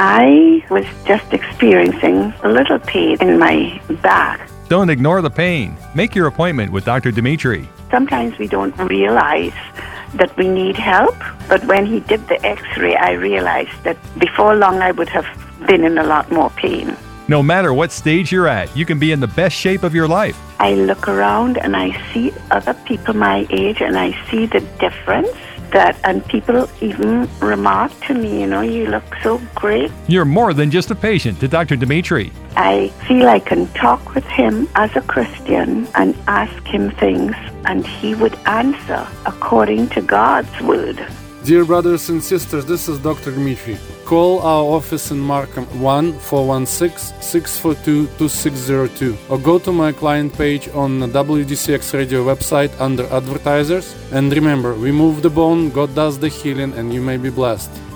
I was just experiencing a little pain in my back. Don't ignore the pain. Make your appointment with Dr. Dimitri. Sometimes we don't realize that we need help, but when he did the x-ray, I realized that before long I would have been in a lot more pain. No matter what stage you're at, you can be in the best shape of your life. I look around and I see other people my age and I see the difference and people even remark to me, you look so great. You're more than just a patient to Dr. Dimitri. I feel I can talk with him as a Christian and ask him things, and he would answer according to God's word. Dear brothers and sisters, this is Dr. Dimitri. Call our office in Markham 1-416-642-2602 or go to my client page on the WDCX radio website under advertisers. And remember, we move the bone, God does the healing, and you may be blessed.